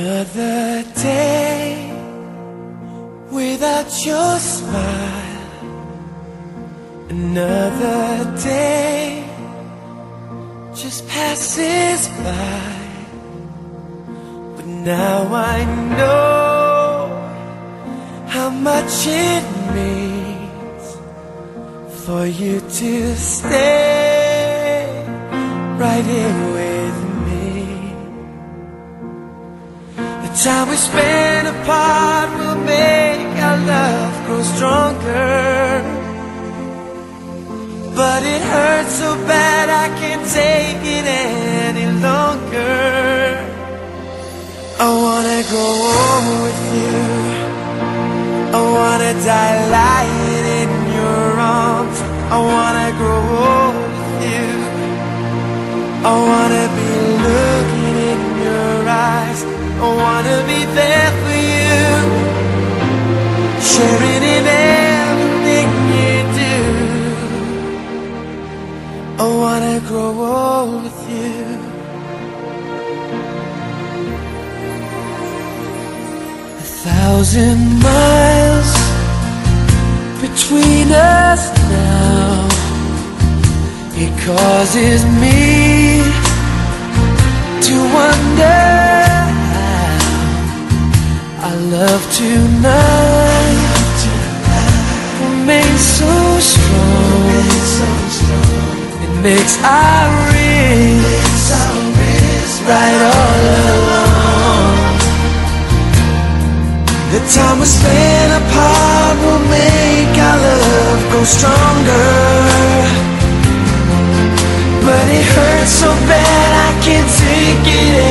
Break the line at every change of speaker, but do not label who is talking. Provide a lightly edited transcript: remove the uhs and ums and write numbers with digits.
Another day without your smile. Another day just passes by. But now I know how much it means for you to stay right here with me. The time we spend apart will make our love grow stronger. But it hurts so bad I can't take it any longer. I wanna grow old with you. I wanna die lying in your arms. I wanna grow old with you. I wanna be looking in your eyes. I wanna be there for you, sharing in everything you do. I wanna grow old with you. A 1,000 miles between us now. It causes me to wonder how our love tonight remains so strong. It makes our wrists right all along. The time we spend apart will make our love grow stronger. But it hurts so bad I can't take it